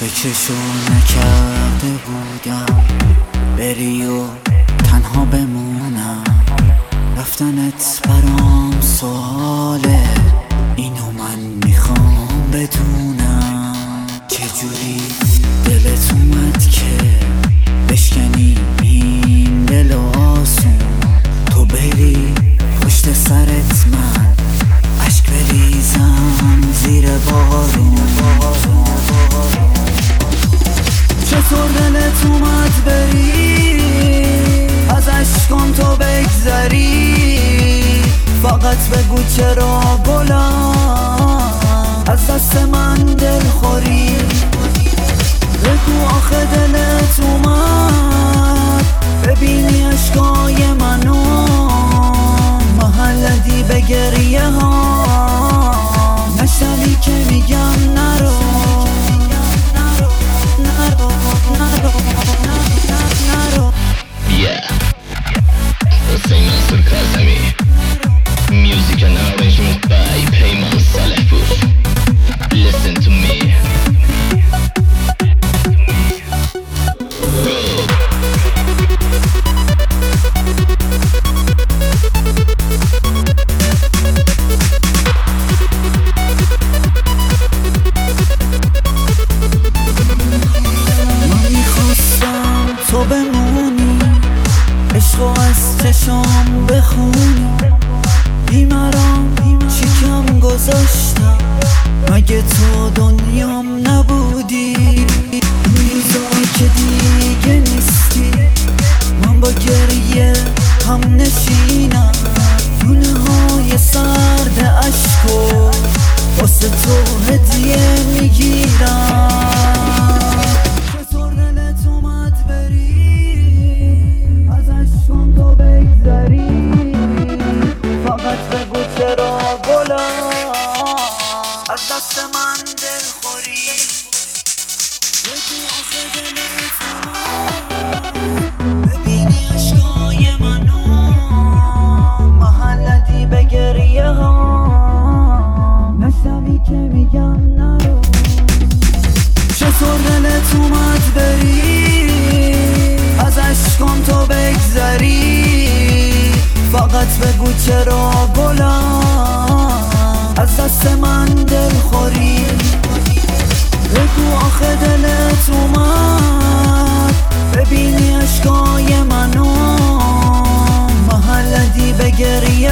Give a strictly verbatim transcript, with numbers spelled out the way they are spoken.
فکرشو نکرده بودم بری و تنها بمونم. رفتنت برام سواله، اینو من میخوام بدونم. چجوری دلت اومد که بشکنی این دل آسون؟ تو بری پشت سرت من عشق بریزم زیر بارون. چطور دلت اومد بری از عشقام تو بگذری؟ فقط بگو چرا گلم از دست من دل خوری؟ بگو آخه دلت اومد ببینی عشقای منو محلدی به گریه ها نشنوی که میگم نرو نرو نرو نرو. Yeah, حسین ناصر کاظمی. Music and arrangement by Peyman Salehpour. Listen to me. تو بمونی عشقو از چشام بخونی. بیمارم چیکم گذاشتم مگه تو دنیام نبودی؟ روزایی که دیگه نیستی من با گریه هم نشینم. لونه های سرد عشقو واسه تو هدیه میگیرم. از دست من دل خوری؟ بگو آخه دلت اومد ببینی عشقای منو محلدی به گریه ها نشنوی که میگم نرو. چطور دلت اومد بری از عشقام تو بگذری؟ فقط بگو چرا گلم از دست من دل خوری؟ بگو آخه دلت اومد ببینی عشقای منو محلدی به گریه